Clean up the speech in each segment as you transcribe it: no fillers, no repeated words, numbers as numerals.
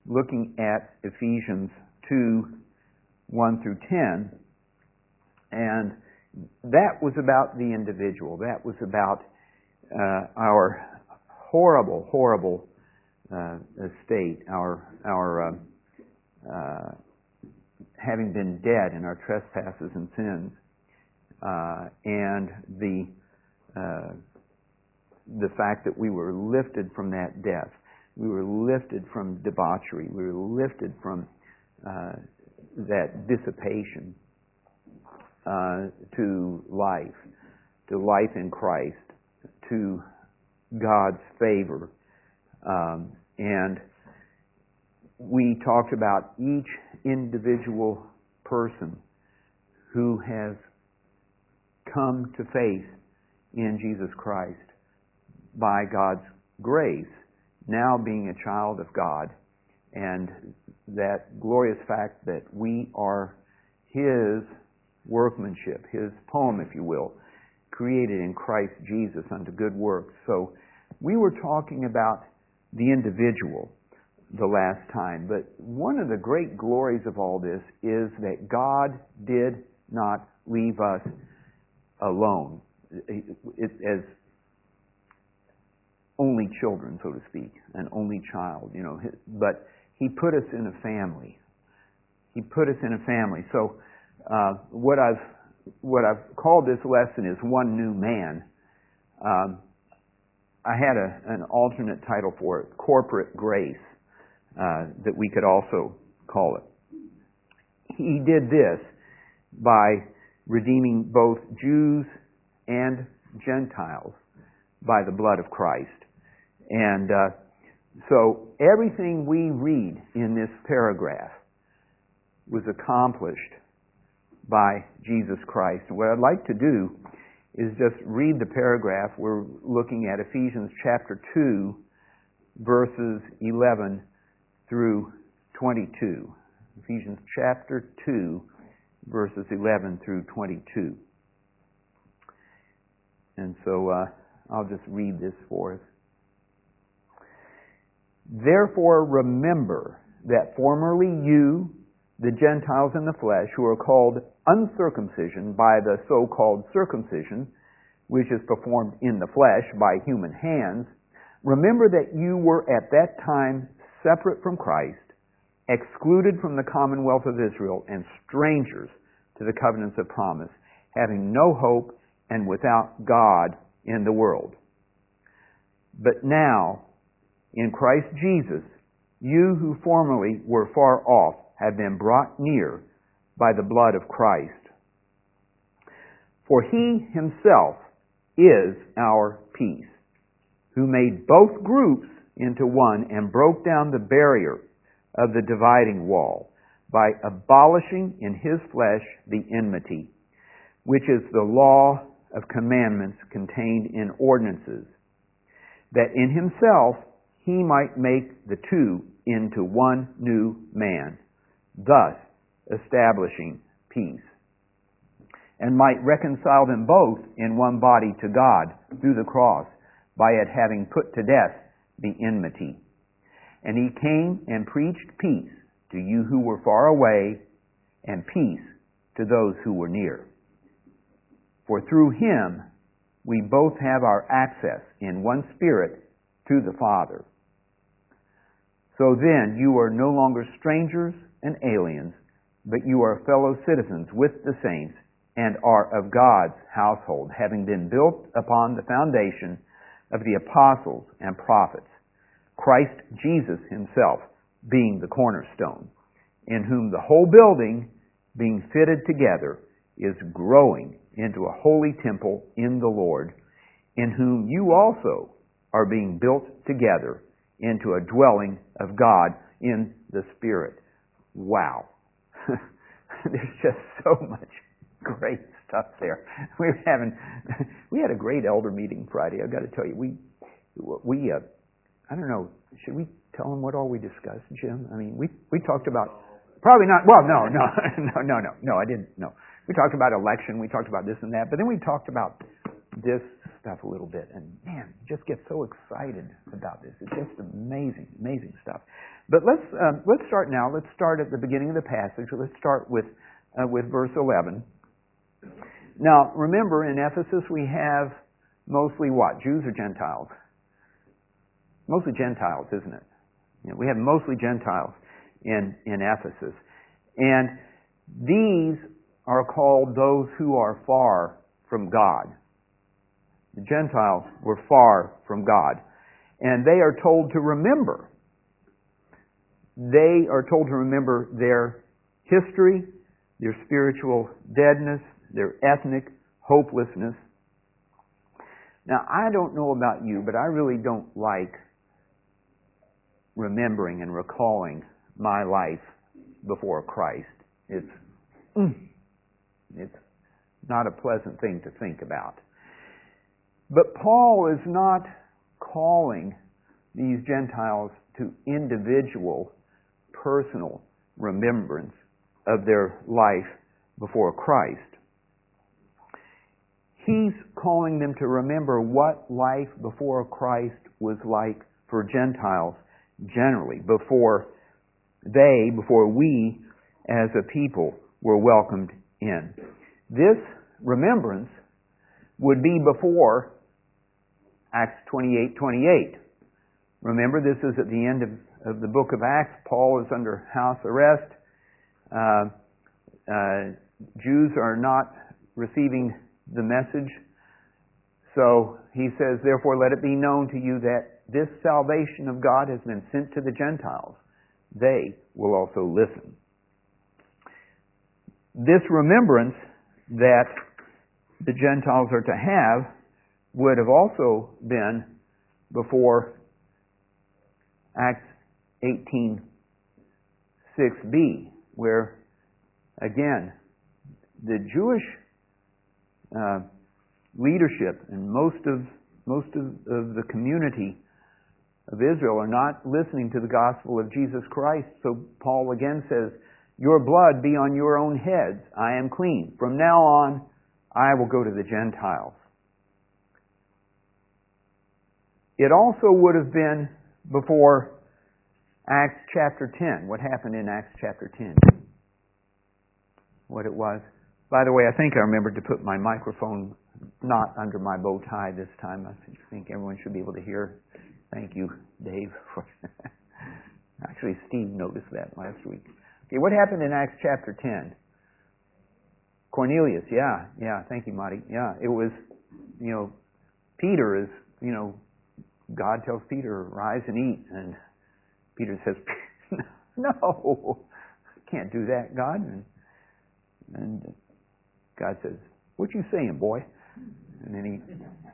looking at Ephesians 2, 1 through 10, and that was about the individual. That was about our horrible state, our having been dead in our trespasses and sins, and the fact that we were lifted from that death. We were lifted from debauchery. We were lifted from that dissipation to life in Christ, to God's favor. And we talked about each individual person who has come to faith in Jesus Christ by God's grace, now being a child of God, and that glorious fact that we are His workmanship, His poem, if you will, created in Christ Jesus unto good works. So we were talking about the individual the last time, but one of the great glories of all this is that God did not leave us alone as only children, so to speak, an only child, but He put us in a family. He put us in a family. So what I've called this lesson is One New Man. I had an alternate title for it, Corporate Grace, that we could also call it. He did this by redeeming both Jews and Gentiles by the blood of Christ. And so everything we read in this paragraph was accomplished by Jesus Christ. And what I'd like to do is just read the paragraph. We're looking at Ephesians chapter 2, verses 11 through 22. Ephesians chapter 2, verses 11 through 22. And so I'll just read this for us. Therefore remember that formerly you, the Gentiles in the flesh, who are called uncircumcision by the so-called circumcision, which is performed in the flesh by human hands, remember that you were at that time separate from Christ, excluded from the commonwealth of Israel, and strangers to the covenants of promise, having no hope and without God in the world. But now, in Christ Jesus, you who formerly were far off have been brought near by the blood of Christ. For He Himself is our peace, who made both groups into one and broke down the barrier of the dividing wall by abolishing in His flesh the enmity, which is the law of commandments contained in ordinances, that in Himself He might make the two into one new man, thus establishing peace, and might reconcile them both in one body to God through the cross, by it having put to death the enmity. And He came and preached peace to you who were far away, and peace to those who were near. For through Him we both have our access in one Spirit to the Father. So then you are no longer strangers and aliens, but you are fellow citizens with the saints and are of God's household, having been built upon the foundation of the apostles and prophets, Christ Jesus Himself being the cornerstone, in whom the whole building, being fitted together, is growing into a holy temple in the Lord, in whom you also are being built together into a dwelling of God in the Spirit. Wow. There's just so much great stuff there. We had a great elder meeting Friday. I've got to tell you, we I don't know, should we tell them what all we discussed, Jim? I mean, we talked about, probably not, well, no, I didn't, no. We talked about election, we talked about this and that, but then we talked about this stuff a little bit, and man, just get so excited about this. It's just amazing, amazing stuff. But let's start now. Let's start at the beginning of the passage. Let's start with verse 11. Now, remember, in Ephesus we have mostly what? Jews or Gentiles? Mostly Gentiles, isn't it? You know, we have mostly Gentiles in Ephesus. And these are called those who are far from God. The Gentiles were far from God. And they are told to remember. They are told to remember their history, their spiritual deadness, their ethnic hopelessness. Now, I don't know about you, but I really don't like remembering and recalling my life before Christ. It's not a pleasant thing to think about. But Paul is not calling these Gentiles to individual, personal remembrance of their life before Christ. He's calling them to remember what life before Christ was like for Gentiles generally, before we as a people were welcomed in. This remembrance would be before Acts 28:28. Remember, this is at the end of the book of Acts. Paul is under house arrest. Jews are not receiving the message. So he says, therefore let it be known to you that this salvation of God has been sent to the Gentiles. They will also listen. This remembrance that the Gentiles are to have would have also been before Acts 18:6b, where again the Jewish leadership and most of the community of Israel are not listening to the gospel of Jesus Christ. So Paul again says, your blood be on your own heads. I am clean. From now on, I will go to the Gentiles. It also would have been before Acts chapter 10. What happened in Acts chapter 10? What it was. By the way, I think I remembered to put my microphone not under my bow tie this time. I think everyone should be able to hear. Thank you, Dave. Actually, Steve noticed that last week. Okay, what happened in Acts chapter 10? Cornelius, yeah. Thank you, Marty. Yeah, it was, Peter is, God tells Peter, rise and eat. And Peter says, no, can't do that, God. And God says, what you saying, boy? And then he,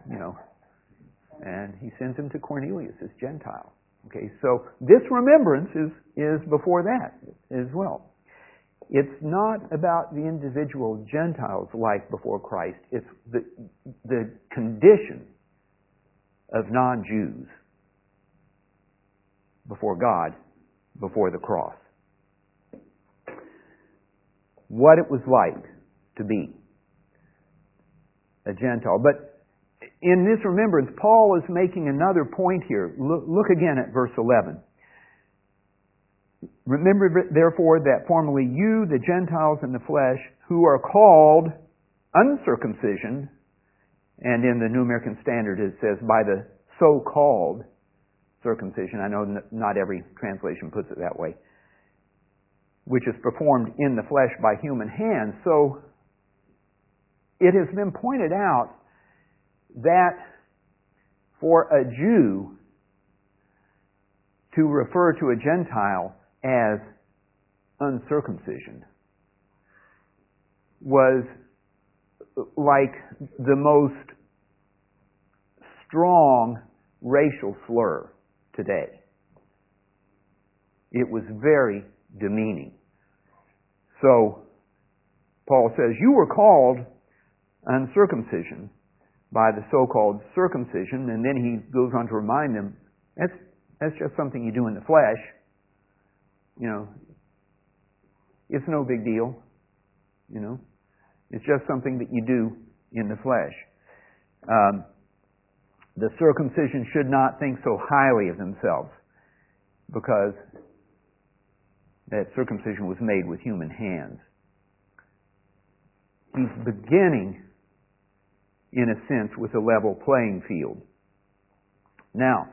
and he sends him to Cornelius, this Gentile. Okay, so this remembrance is before that as well. It's not about the individual Gentiles' life before Christ. It's the condition of non-Jews before God, before the cross. What it was like to be a Gentile. But in this remembrance, Paul is making another point here. Look again at verse 11. Remember, therefore, that formerly you, the Gentiles in the flesh, who are called uncircumcision, and in the New American Standard it says by the so-called circumcision. I know not every translation puts it that way. Which is performed in the flesh by human hands. So it has been pointed out that for a Jew to refer to a Gentile as uncircumcision was like the most strong racial slur today. It was very demeaning. So Paul says, you were called uncircumcision by the so-called circumcision, and then he goes on to remind them, that's just something you do in the flesh. It's no big deal. It's just something that you do in the flesh. The circumcision should not think so highly of themselves, because that circumcision was made with human hands. He's beginning, in a sense, with a level playing field. Now,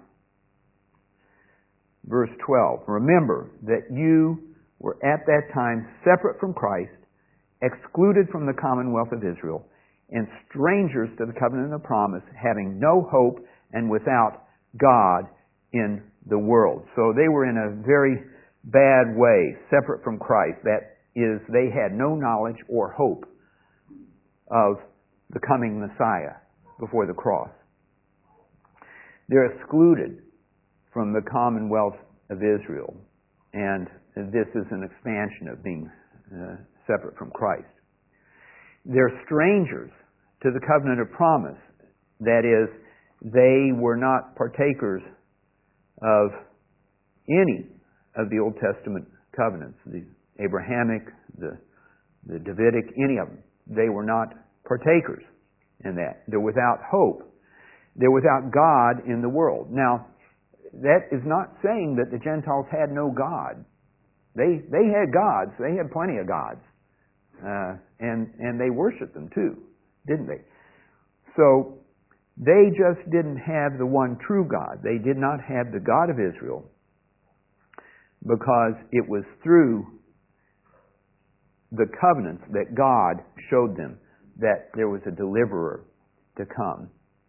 verse 12. Remember that you were at that time separate from Christ, excluded from the commonwealth of Israel, and strangers to the covenant of promise, having no hope and without God in the world. So they were in a very bad way, separate from Christ. That is, they had no knowledge or hope of the coming Messiah before the cross. They're excluded from the commonwealth of Israel, and this is an expansion of being separate from Christ. They're strangers to the covenant of promise. That is, they were not partakers of any of the Old Testament covenants, the Abrahamic, the Davidic, any of them. They were not partakers in that. They're without hope. They're without God in the world. Now, that is not saying that the Gentiles had no God. They had gods. They had plenty of gods. And they worshiped them too, didn't they? So, they just didn't have the one true God. They did not have the God of Israel, because it was through the covenants that God showed them that there was a deliverer to come.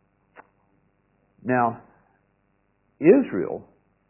Now, Israel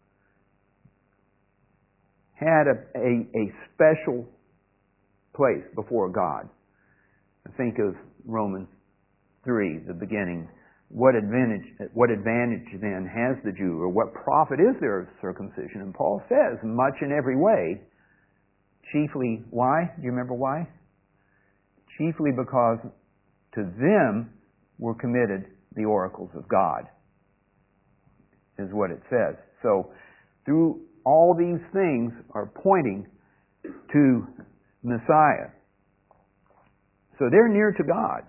had a special place before God. Think of Romans 3, the beginning. What advantage then has the Jew, or what profit is there of circumcision? And Paul says, much in every way. Chiefly, why? Do you remember why? Chiefly because to them were committed the oracles of God, is what it says. So, through all these things are pointing to Messiah. So they're near to God.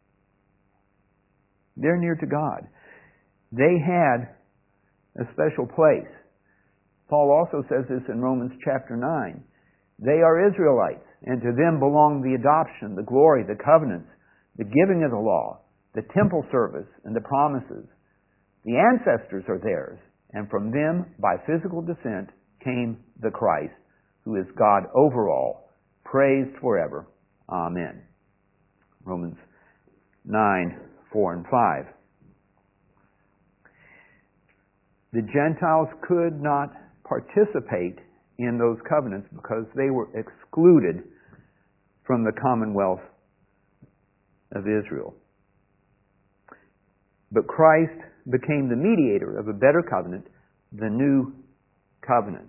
They're near to God. They had a special place. Paul also says this in Romans chapter 9. They are Israelites, and to them belong the adoption, the glory, the covenants, the giving of the law, the temple service, and the promises. The ancestors are theirs, and from them, by physical descent, came the Christ, who is God over all, praised forever. Amen. Romans 9, 4 and 5. The Gentiles could not participate in those covenants because they were excluded from the commonwealth of Israel. But Christ became the mediator of a better covenant, the new covenant.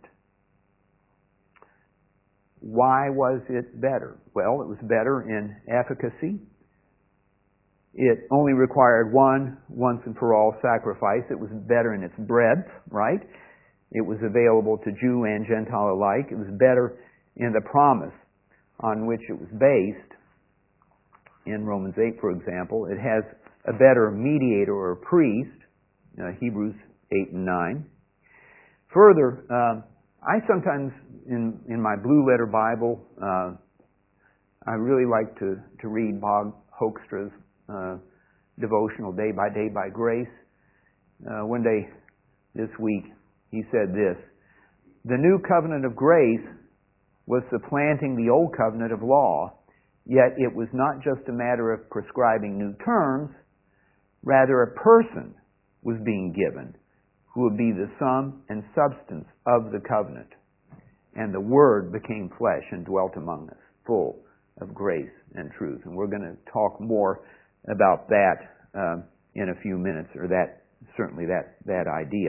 Why was it better? Well, it was better in efficacy. It only required one once and for all sacrifice. It was better in its breadth, right? It was available to Jew and Gentile alike. It was better in the promise on which it was based. In Romans 8, for example, it has a better mediator or priest, Hebrews 8 and 9. Further, I sometimes, in my Blue Letter Bible, I really like to read Bob Hoekstra's devotional, Day by Grace. One day this week, he said this: the new covenant of grace was supplanting the old covenant of law, yet it was not just a matter of prescribing new terms, rather a person was being given who would be the sum and substance of the covenant. And the Word became flesh and dwelt among us, full of grace and truth. And we're going to talk more about that in a few minutes, or that idea.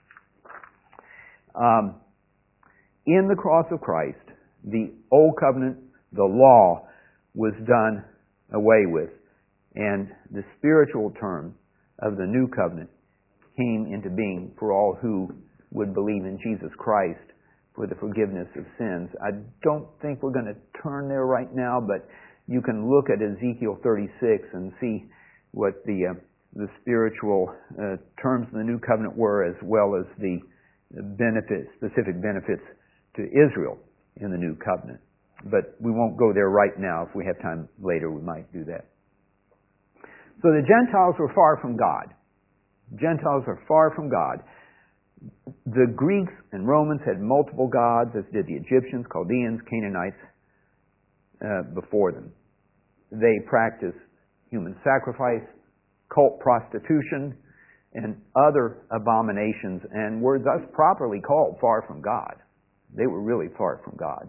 In the cross of Christ, the old covenant, the law, was done away with, and the spiritual term of the new covenant came into being for all who would believe in Jesus Christ for the forgiveness of sins. I don't think we're going to turn there right now, but you can look at Ezekiel 36 and see what the the spiritual terms of the new covenant were, as well as the specific benefits to Israel in the new covenant. But we won't go there right now. If we have time later, we might do that. So the Gentiles were far from God. Gentiles are far from God. The Greeks and Romans had multiple gods, as did the Egyptians, Chaldeans, Canaanites before them. They practiced human sacrifice, cult prostitution, and other abominations, and were thus properly called far from God. They were really far from God.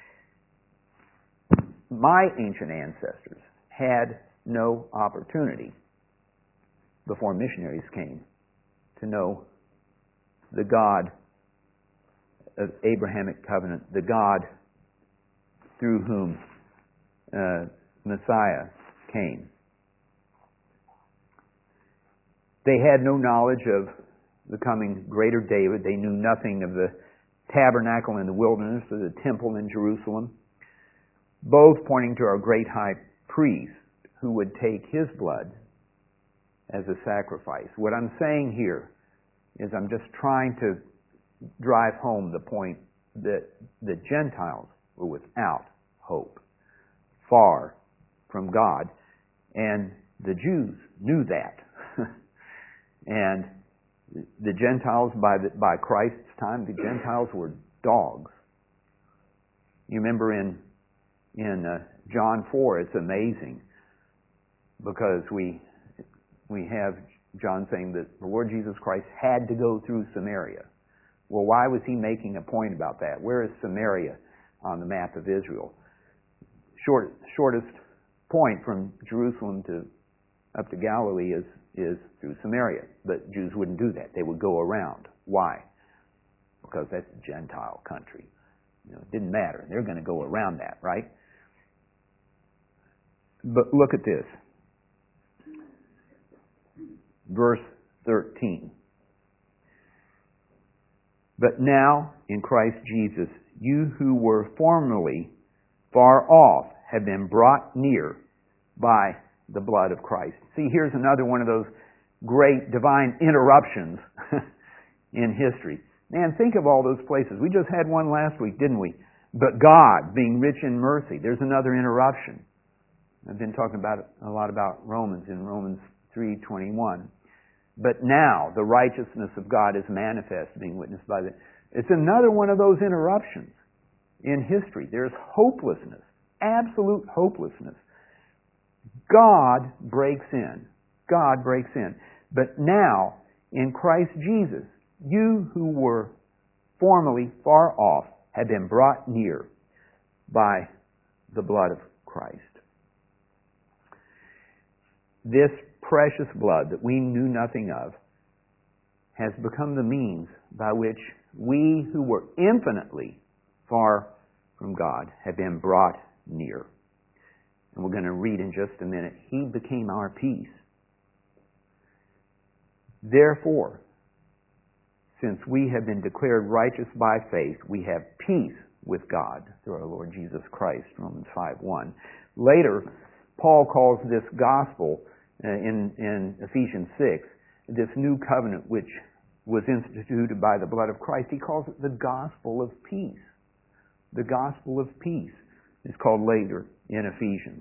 My ancient ancestors had no opportunity before missionaries came to know the God of Abrahamic covenant, the God through whom Messiah came. They had no knowledge of the coming greater David. They knew nothing of the tabernacle in the wilderness or the temple in Jerusalem, both pointing to our great high priest who would take his blood as a sacrifice. What I'm saying here is I'm just trying to drive home the point that the Gentiles were without hope, far from God, and the Jews knew that. And the Gentiles, by Christ's time, the Gentiles were dogs. You remember in John 4, it's amazing, because we have John saying that the Lord Jesus Christ had to go through Samaria. Well, why was he making a point about that? Where is Samaria on the map of Israel? Shortest point from Jerusalem up to Galilee is through Samaria. But Jews wouldn't do that. They would go around. Why? Because that's a Gentile country. It didn't matter. They're going to go around that, right? But look at this. Verse 13. But now, in Christ Jesus, you who were formerly far off have been brought near by the blood of Christ. See, here's another one of those great divine interruptions in history. Man, think of all those places. We just had one last week, didn't we? But God, being rich in mercy, there's another interruption. I've been talking a lot about Romans in Romans 3:21. But now the righteousness of God is manifest, being witnessed by the... It's another one of those interruptions in history. There's hopelessness, absolute hopelessness. God breaks in. God breaks in. But now, in Christ Jesus, you who were formerly far off have been brought near by the blood of Christ. This precious blood that we knew nothing of has become the means by which we who were infinitely far from God have been brought near. And we're going to read in just a minute, He became our peace. Therefore, since we have been declared righteous by faith, we have peace with God through our Lord Jesus Christ, Romans 5:1. Later, Paul calls this gospel in Ephesians 6, this new covenant which was instituted by the blood of Christ, he calls it the gospel of peace. The gospel of peace is called later in Ephesians.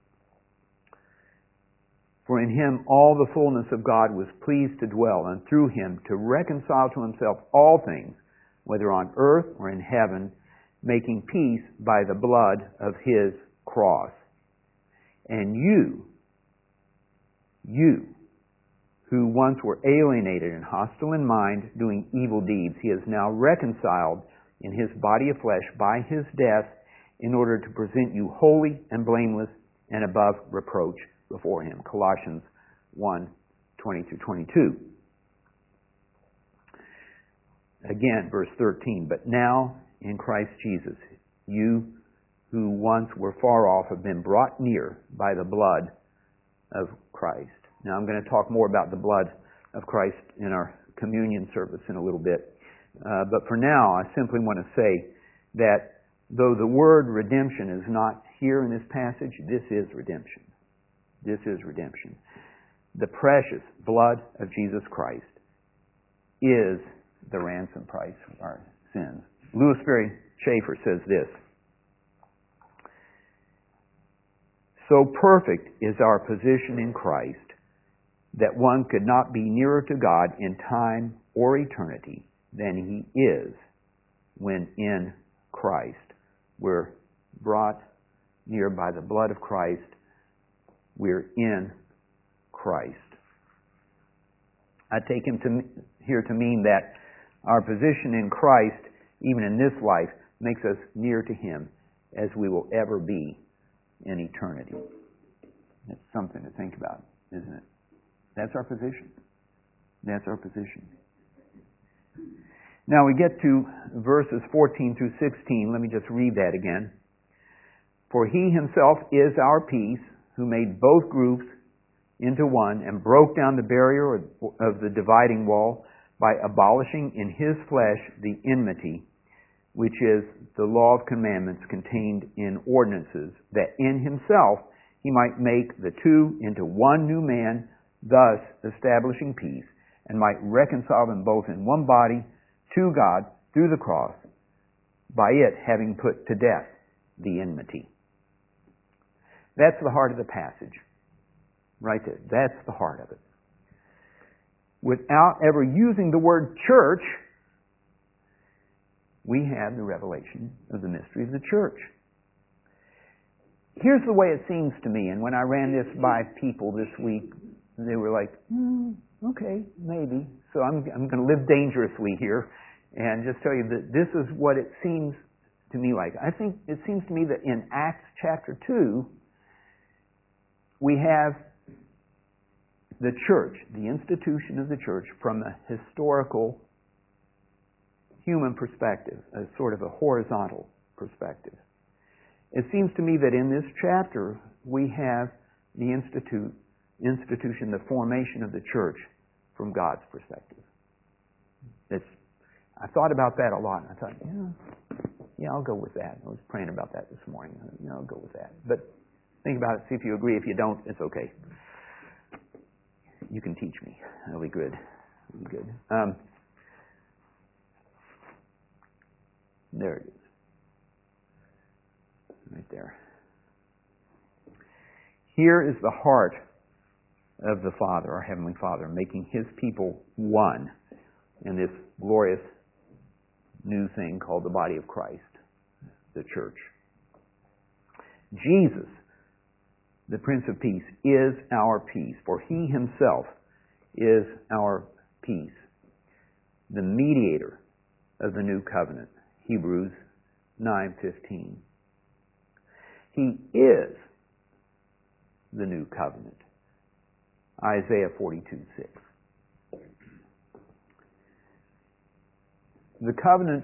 For in Him all the fullness of God was pleased to dwell, and through Him to reconcile to Himself all things, whether on earth or in heaven, making peace by the blood of His cross. And you, who once were alienated and hostile in mind, doing evil deeds, He is now reconciled in His body of flesh by His death, in order to present you holy and blameless and above reproach before Him. Colossians 1:20-22. Again, verse 13. But now, in Christ Jesus, you who once were far off have been brought near by the blood of Christ. Now, I'm going to talk more about the blood of Christ in our communion service in a little bit. But for now, I simply want to say that though the word redemption is not here in this passage, this is redemption. This is redemption. The precious blood of Jesus Christ is the ransom price for our sins. Louis Sperry Chafer says this: "So perfect is our position in Christ that one could not be nearer to God in time or eternity than he is when in Christ." We're brought near by the blood of Christ. We're in Christ. I take him here to mean that our position in Christ, even in this life, makes us near to Him as we will ever be in eternity. That's something to think about, isn't it? That's our position. That's our position. Now we get to verses 14 through 16. Let me just read that again. "For He Himself is our peace, who made both groups into one and broke down the barrier of the dividing wall by abolishing in His flesh the enmity, which is the law of commandments contained in ordinances, that in Himself He might make the two into one new man, thus establishing peace, and might reconcile them both in one body to God through the cross, by it having put to death the enmity." That's the heart of the passage. Right there. That's the heart of it. Without ever using the word church, we have the revelation of the mystery of the church. Here's the way it seems to me, and when I ran this by people this week, they were like, okay, maybe. So I'm going to live dangerously here and just tell you that this is what it seems to me like. I think it seems to me that in Acts chapter 2, we have the church, the institution of the church, from a historical human perspective, a sort of a horizontal perspective. It seems to me that in this chapter we have the institution, the formation of the church from God's perspective. I thought about that a lot, and I thought, yeah, I'll go with that. I was praying about that this morning. I'll go with that. But think about it, see if you agree. If you don't, it's okay. You can teach me. That'll be good. That'll be good. There it is. Right there. Here is the heart of the Father, our Heavenly Father, making His people one in this glorious new thing called the body of Christ, the church. Jesus, the Prince of Peace, is our peace, for He Himself is our peace, the mediator of the new covenant, Hebrews 9:15. He is the new covenant, Isaiah 42:6. The covenant,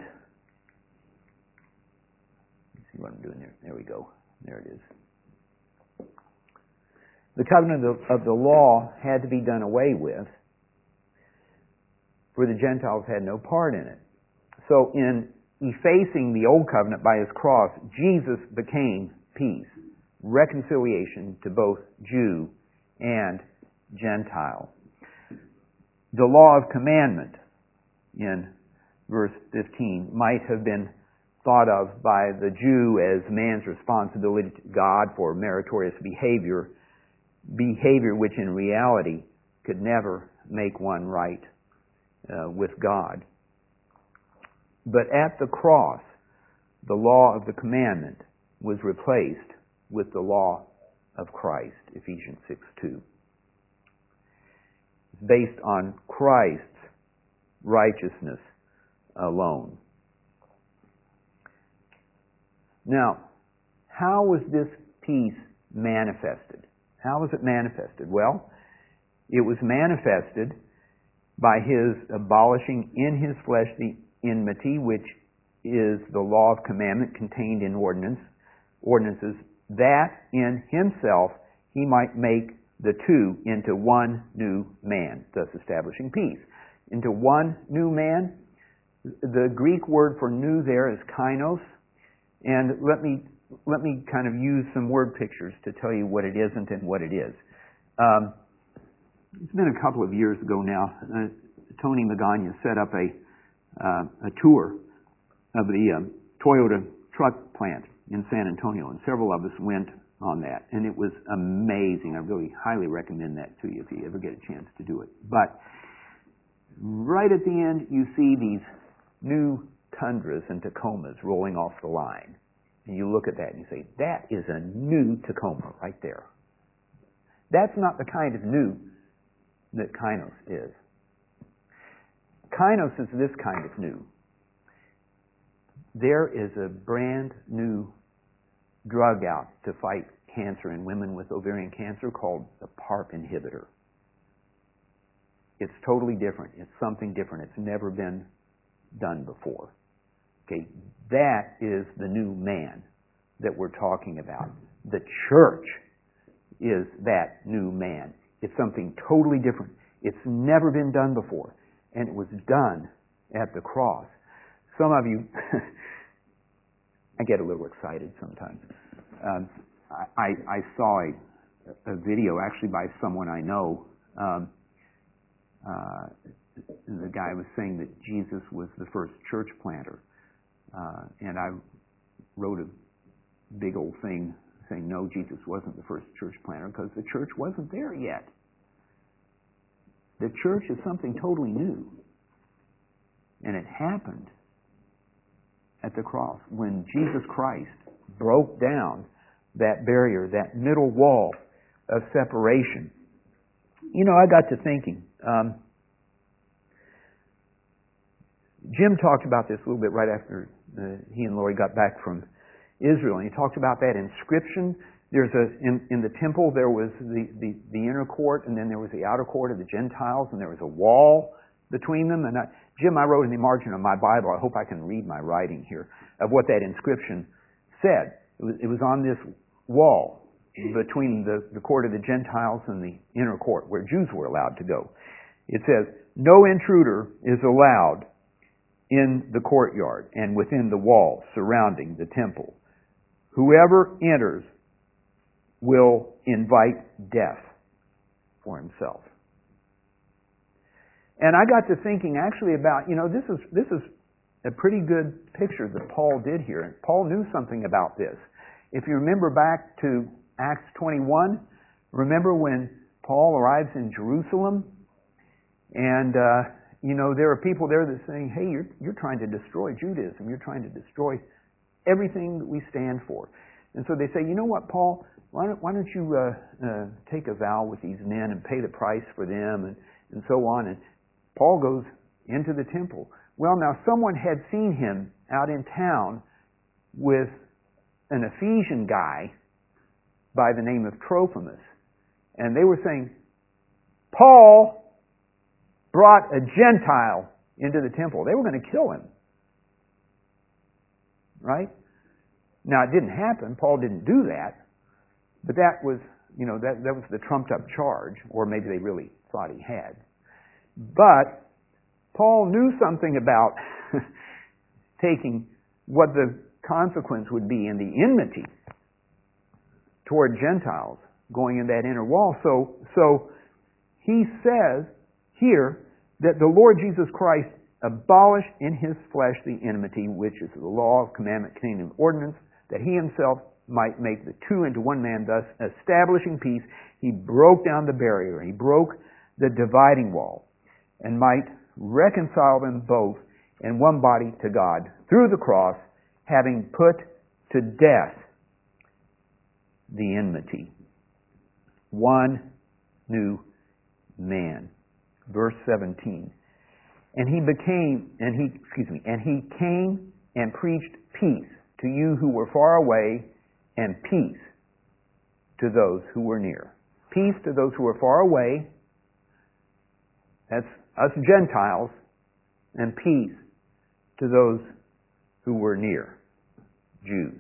let's see what I'm doing there. There we go. There it is. The covenant of the law had to be done away with, for the Gentiles had no part in it. So in effacing the old covenant by His cross, Jesus became peace, reconciliation to both Jew and Gentile. The law of commandment in verse 15 might have been thought of by the Jew as man's responsibility to God for meritorious behavior which in reality could never make one right with God. But at the cross, the law of the commandment was replaced with the law of Christ, Ephesians 6:2. It's based on Christ's righteousness alone. Now, how was this peace manifested? How was it manifested? Well, it was manifested by His abolishing in His flesh the enmity, which is the law of commandment contained in ordinances, that in Himself He might make the two into one new man, thus establishing peace. Into one new man. The Greek word for new there is kainos, and let me kind of use some word pictures to tell you what it isn't and what it is. it's been a couple of years ago now, Tony Magana set up a tour of the Toyota truck plant in San Antonio, and several of us went on that, and it was amazing. I really highly recommend that to you if you ever get a chance to do it. But right at the end, you see these new Tundras and Tacomas rolling off the line. And you look at that and you say, that is a new Tacoma right there. That's not the kind of new that Kainos is. Kainos is this kind of new. There is a brand new drug out to fight cancer in women with ovarian cancer called the PARP inhibitor. It's totally different. It's something different. It's never been done before. Okay, that is the new man that we're talking about. The church is that new man. It's something totally different. It's never been done before. And it was done at the cross. Some of you, I get a little excited sometimes. I saw a video actually by someone I know. The guy was saying that Jesus was the first church planter. And I wrote a big old thing saying, no, Jesus wasn't the first church planter because the church wasn't there yet. The church is something totally new. And it happened at the cross when Jesus Christ broke down that barrier, that middle wall of separation. You know, I got to thinking. Jim talked about this a little bit right after he and Lori got back from Israel, and he talked about that inscription. There's in the temple there was the inner court, and then there was the outer court of the Gentiles, and there was a wall between them. And Jim, I wrote in the margin of my Bible, I hope I can read my writing here, of what that inscription said. It was on this wall between the court of the Gentiles and the inner court, where Jews were allowed to go. It says, no intruder is allowed in the courtyard and within the wall surrounding the temple. Whoever enters will invite death for himself. And I got to thinking actually about, this is a pretty good picture that Paul did here. And Paul knew something about this. If you remember back to Acts 21, remember when Paul arrives in Jerusalem and there are people there that are saying, hey, you're trying to destroy Judaism. You're trying to destroy everything that we stand for. And so they say, you know what, Paul, why don't you take a vow with these men and pay the price for them and so on. And Paul goes into the temple. Well, now someone had seen him out in town with an Ephesian guy by the name of Trophimus. And they were saying, Paul brought a Gentile into the temple. They were going to kill him. Right? Now, it didn't happen. Paul didn't do that. But that was, that was the trumped up charge, or maybe they really thought he had. But Paul knew something about taking what the consequence would be in the enmity toward Gentiles going in that inner wall. So he says here that the Lord Jesus Christ abolished in his flesh the enmity, which is the law of commandment contained in ordinance, that he himself might make the two into one man, thus establishing peace. He broke down the barrier. He broke the dividing wall and might reconcile them both in one body to God through the cross, having put to death the enmity. One new man. Verse 17. And he came and preached peace to you who were far away, and peace to those who were near. Peace to those who were far away, that's us Gentiles, and peace to those who were near, Jews.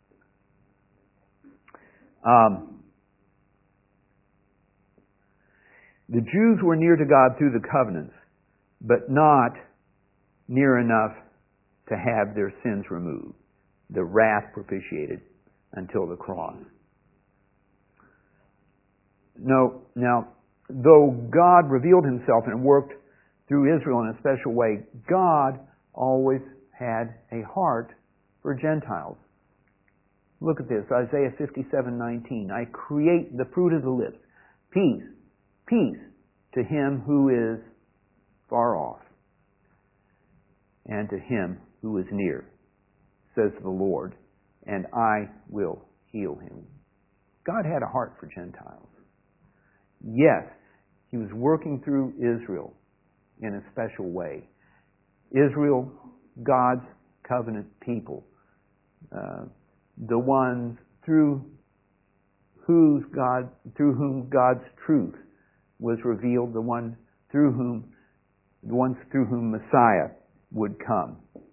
The Jews were near to God through the covenants, but not near enough to have their sins removed, the wrath propitiated until the cross. No, now, though God revealed himself and worked through Israel in a special way, God always had a heart for Gentiles. Look at this, Isaiah 57:19. I create the fruit of the lips. Peace, peace to him who is far off and to him who is near, says the Lord, and I will heal him. God had a heart for Gentiles. Yes, he was working through Israel in a special way. Israel, God's covenant people, the ones through whom God's truth was revealed, the ones through whom Messiah would come.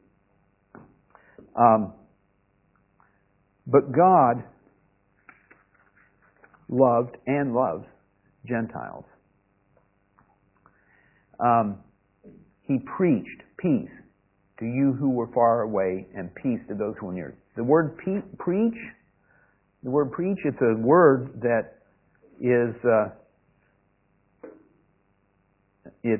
But God loved and loves Gentiles. He preached peace to you who were far away and peace to those who were near. The word preach, it's a word that is, it's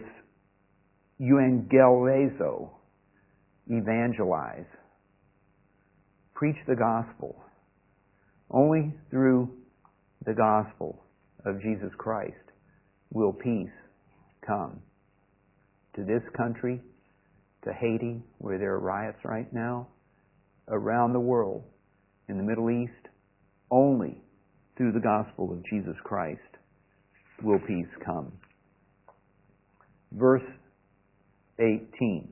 euangelizo, evangelize. Preach the gospel. Only through the gospel of Jesus Christ will peace come to this country, to Haiti, where there are riots right now, around the world, in the Middle East. Only through the gospel of Jesus Christ will peace come. Verse 18.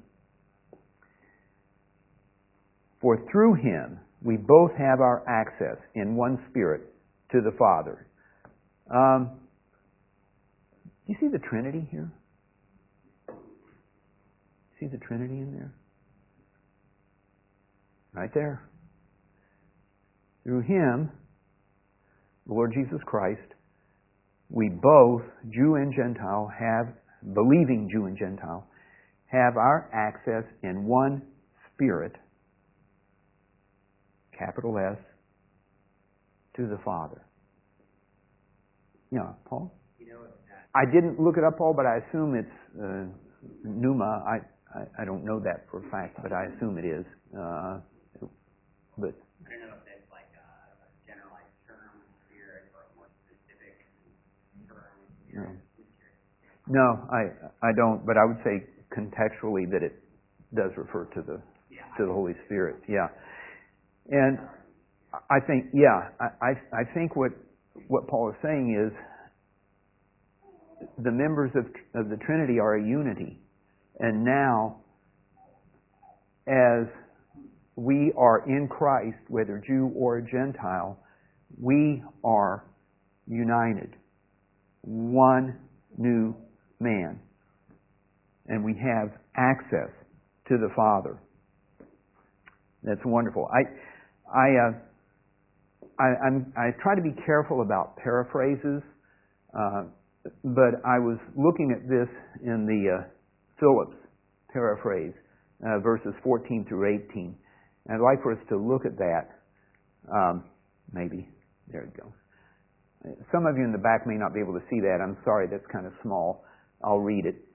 For through him we both have our access in one Spirit to the Father. Do you see the Trinity here? See the Trinity in there? Right there. Through him, the Lord Jesus Christ, we both, Jew and Gentile, believing Jew and Gentile, have our access in one Spirit, capital S, to the Father. Yeah, Paul? I didn't look it up, Paul, but I assume it's pneuma. I don't know that for a fact, but I assume it is. But I don't know if that's like a generalized term, spirit, or a more specific term, spirit. No, I don't, but I would say contextually that it does refer to the Holy Spirit. Yeah. And I think, I think what Paul is saying is the members of the Trinity are a unity. And now, as we are in Christ, whether Jew or Gentile, we are united. One new man. And we have access to the Father. That's wonderful. I try to be careful about paraphrases, but I was looking at this in the Phillips paraphrase, verses 14 through 18. And I'd like for us to look at that. Maybe. There you go. Some of you in the back may not be able to see that. I'm sorry, that's kind of small. I'll read it.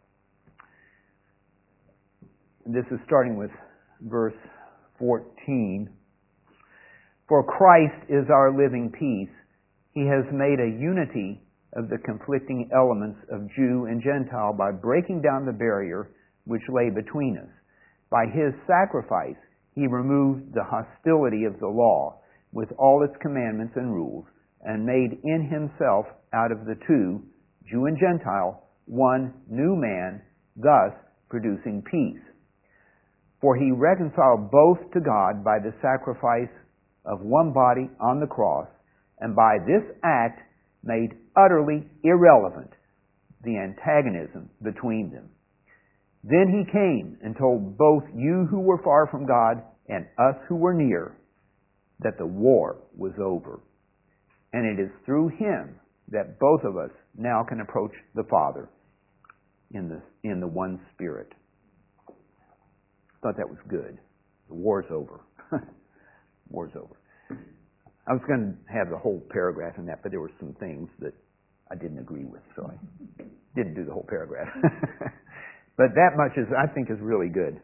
This is starting with verse 14. For Christ is our living peace. He has made a unity of the conflicting elements of Jew and Gentile by breaking down the barrier which lay between us. By his sacrifice, he removed the hostility of the law with all its commandments and rules, and made in himself out of the two, Jew and Gentile, one new man, thus producing peace. For he reconciled both to God by the sacrifice of one body on the cross, and by this act made utterly irrelevant the antagonism between them. Then he came and told both you who were far from God and us who were near that the war was over. And it is through him that both of us now can approach the Father in the one Spirit. Thought that was good. The war's over. War's over. I was going to have the whole paragraph in that, but there were some things that I didn't agree with, so I didn't do the whole paragraph. But that much I think is really good.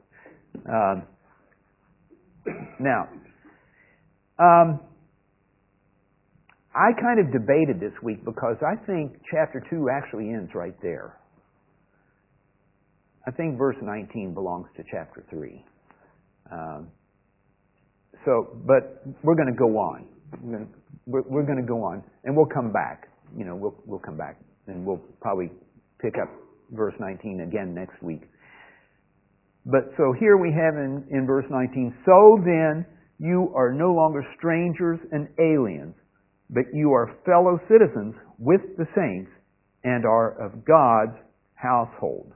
Now, I kind of debated this week because I think chapter 2 actually ends right there. I think verse 19 belongs to chapter 3. But we're going to go on. We're going to go on, and we'll come back. We'll come back, and we'll probably pick up verse 19 again next week. But so here we have in verse 19, so then you are no longer strangers and aliens, but you are fellow citizens with the saints and are of God's household.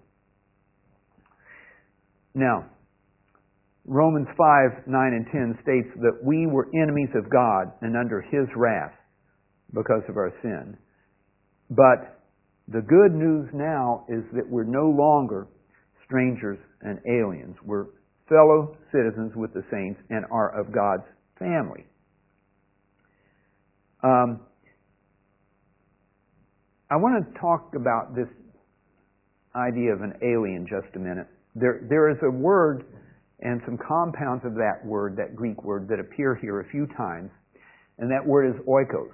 Now, Romans 5, 9, and 10 states that we were enemies of God and under His wrath because of our sin. But the good news now is that we're no longer strangers and aliens. We're fellow citizens with the saints and are of God's family. I want to talk about this idea of an alien just a minute. There is a word and some compounds of that word, that Greek word, that appear here a few times, and that word is oikos.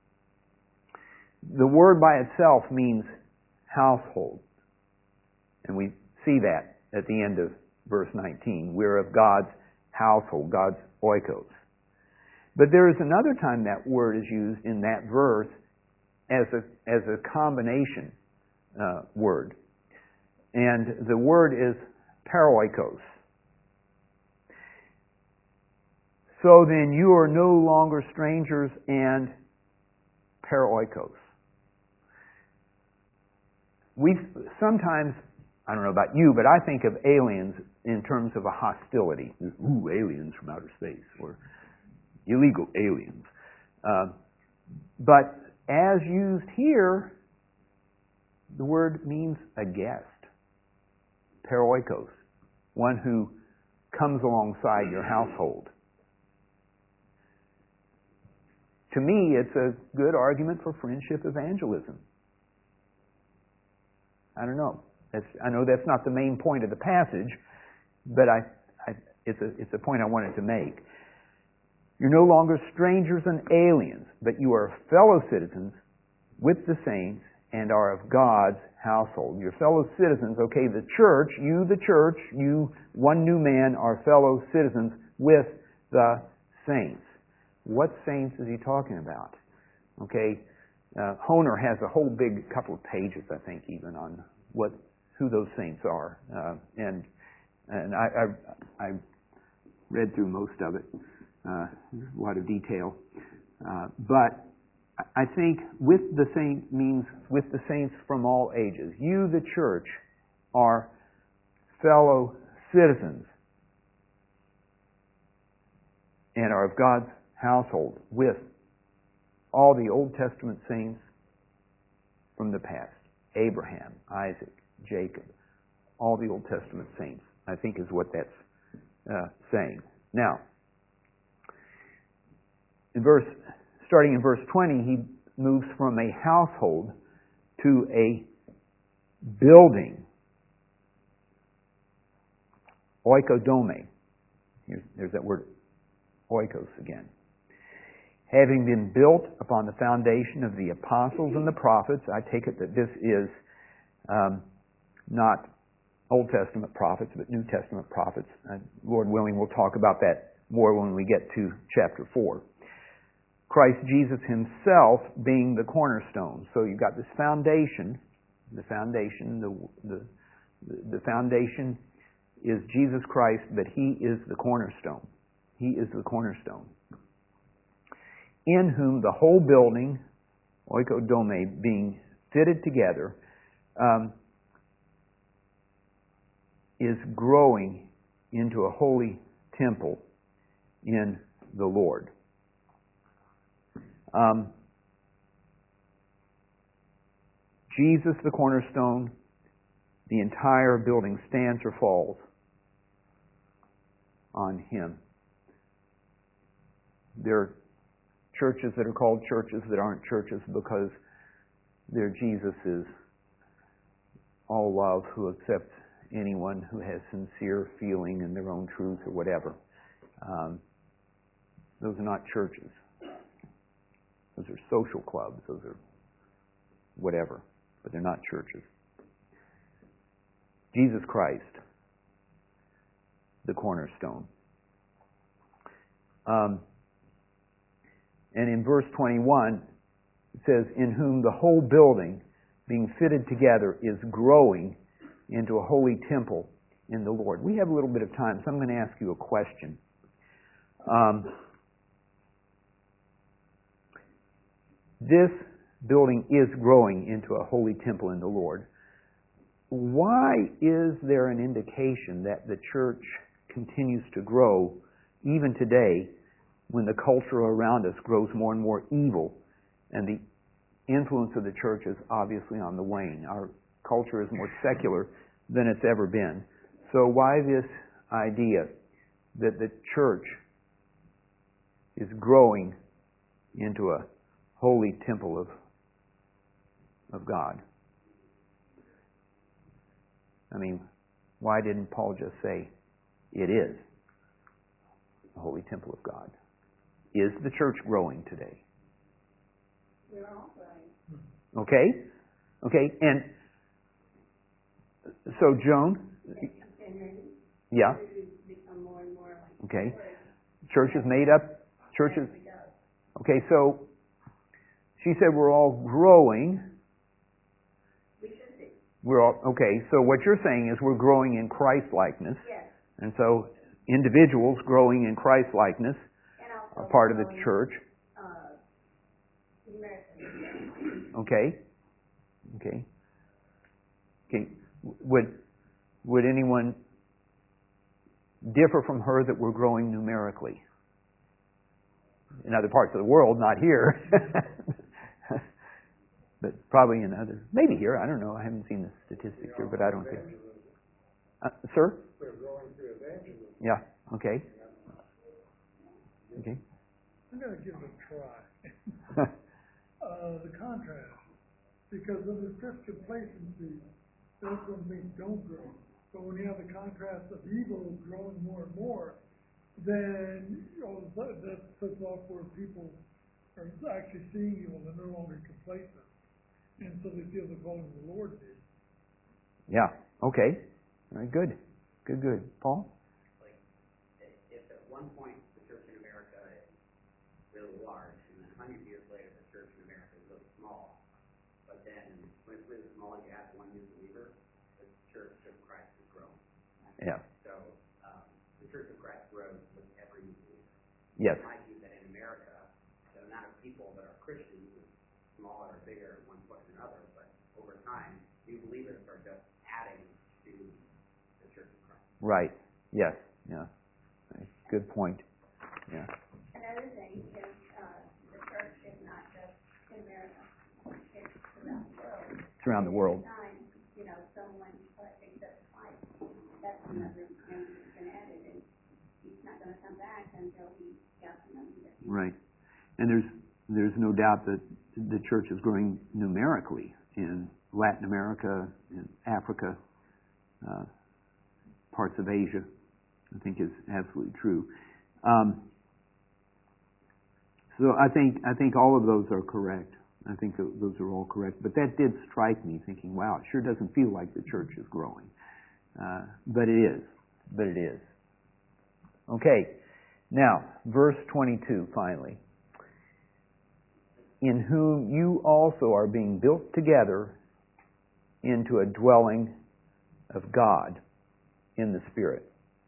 The word by itself means household, and we see that at the end of verse 19. We're of God's household, God's oikos. But there is another time that word is used in that verse as a combination word, and the word is paroikos. So then you are no longer strangers and paroikos. We sometimes, I don't know about you, but I think of aliens in terms of a hostility. Ooh, aliens from outer space, or illegal aliens. But as used here, the word means a guest. Paroikos, one who comes alongside your household. To me, it's a good argument for friendship evangelism. I don't know. I know that's not the main point of the passage, but it's a point I wanted to make. You're no longer strangers and aliens, but you are fellow citizens with the saints and are of God's household. Your fellow citizens, okay, the church, you, one new man, are fellow citizens with the saints. What saints is he talking about? Okay, Honer has a whole big couple of pages, I think, even on who those saints are, and I read through most of it. A lot of detail, but I think with the saint means with the saints from all ages. You, the church, are fellow citizens and are of God's household with all the Old Testament saints from the past. Abraham, Isaac, Jacob, all the Old Testament saints, I think is what that's saying. Now, starting in verse 20, he moves from a household to a building. Oikodome. There's that word oikos again. Having been built upon the foundation of the apostles and the prophets, I take it that this is not Old Testament prophets, but New Testament prophets. Lord willing, we'll talk about that more when we get to chapter 4. Christ Jesus himself being the cornerstone. So you've got this foundation. The foundation is Jesus Christ, but He is the cornerstone. He is the cornerstone. In whom the whole building, oikodome, being fitted together, is growing into a holy temple in the Lord. Jesus the cornerstone, the entire building stands or falls on Him. There are churches that are called churches that aren't churches because their Jesus is all love, who accepts anyone who has sincere feeling in their own truth or whatever. Those are not churches. Those are social clubs. Those are whatever, but they're not churches. Jesus Christ, the cornerstone. And in verse 21, it says, in whom the whole building, being fitted together, is growing into a holy temple in the Lord. We have a little bit of time, so I'm going to ask you a question. This building is growing into a holy temple in the Lord. Why is there an indication that the church continues to grow even today when the culture around us grows more and more evil and the influence of the church is obviously on the wane? Our culture is more secular than it's ever been. So why this idea that the church is growing into a holy temple of God? I mean, why didn't Paul just say, it is the holy temple of God? Is the church growing today? We're all growing. Okay? Okay, and so Joan? Yeah? Become more and more like Okay. Churches made up, churches... Okay, so she said we're all growing. We should be. We're all, okay, so what you're saying is we're growing in Christ-likeness. Yes. And so individuals growing in Christ-likeness And also are part of the church. numerically. Okay. Okay. Okay. Would anyone differ from her that we're growing numerically? In other parts of the world, not here. But probably in other, maybe here, I don't know. I haven't seen the statistics here, but I don't think. Sir? We're going through evangelism. Yeah. Okay. Okay. I'm going to give it a try. The contrast. Because of the Christian complacency, that's when things don't grow. But when you have the contrast of evil growing more and more, then that puts off where people are actually seeing evil and no longer complacent. And so they feel the calling of the Lord did. Yeah. Okay. All right. Good. Good. Paul? Like, if at one point the church in America is really large, and then 100 years later the church in America is really small, but then when it's really small and you have one new believer, the church of Christ is growing. Yeah. So the church of Christ grows with every new believer. Yes. It might be that in America, the amount of people that are Christians is smaller or bigger at one point or another, but over time, new believers are just adding to the church of Christ. Right. Yes. Yeah. Right. Good point. Yeah. Another thing is the church is not just in America. It's around the world. It's around the world. Every time, someone accepts Christ, that's another thing that's been added, and he's not going to come back until he got to know that. Right. And there's no doubt that the church is growing numerically in Latin America, in Africa, parts of Asia. I think is absolutely true. So I think all of those are correct. I think those are all correct. But that did strike me, thinking, wow, it sure doesn't feel like the church is growing. But it is. But it is. Okay. Now, verse 22, finally. In whom you also are being built together into a dwelling of God in the Spirit.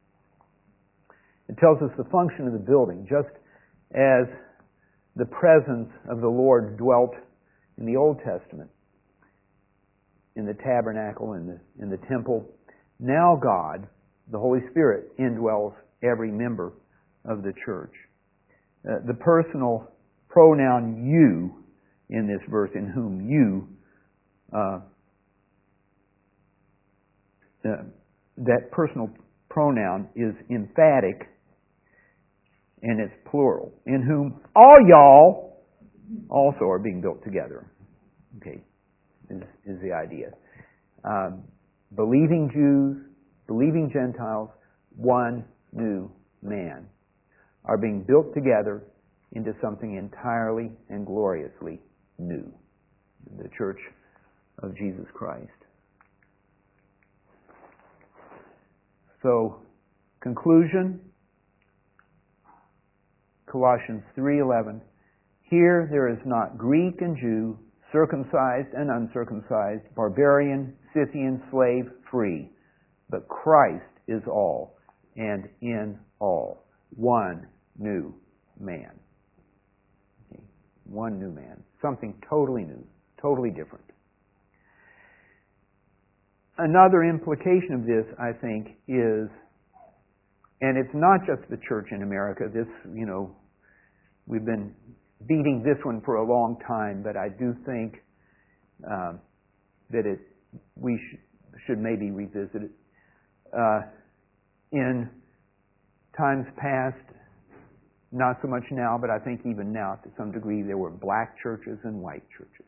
It tells us the function of the building, just as the presence of the Lord dwelt in the Old Testament, in the tabernacle, in the temple. Now God, the Holy Spirit, indwells every member of the church. The personal pronoun you in this verse, in whom you, that personal pronoun is emphatic and it's plural. In whom all y'all also are being built together. Okay. is the idea. Believing Jews, believing Gentiles, one new man are being built together into something entirely and gloriously new. The Church of Jesus Christ. So, conclusion, Colossians 3:11. Here there is not Greek and Jew, circumcised and uncircumcised, barbarian, Scythian, slave, free, but Christ is all, and in all, one new man. Okay. One new man. Something totally new, totally different. Another implication of this, I think, is, and it's not just the church in America, this, we've been beating this one for a long time, but I do think that we should maybe revisit it. In times past, not so much now, but I think even now, to some degree, there were black churches and white churches.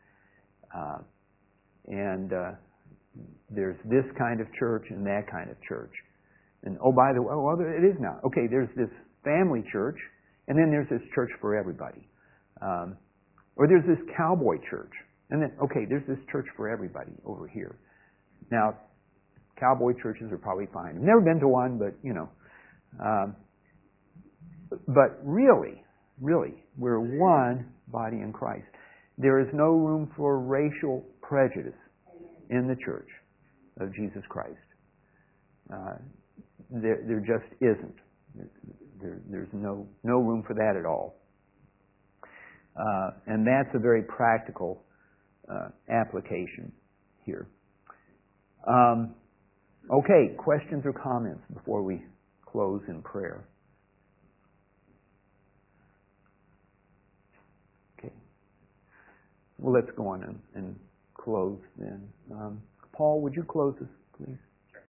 There's this kind of church and that kind of church. And by the way, it is now. Okay, there's this family church, and then there's this church for everybody. Or there's this cowboy church. And then, okay, there's this church for everybody over here. Now, cowboy churches are probably fine. I've never been to one, but, but really, we're one body in Christ. There is no room for racial prejudice in the Church of Jesus Christ. There just isn't. There's no room for that at all. And that's a very practical application here. Okay, questions or comments before we close in prayer? Okay. Well, let's go on and close then. Paul, would you close us, please?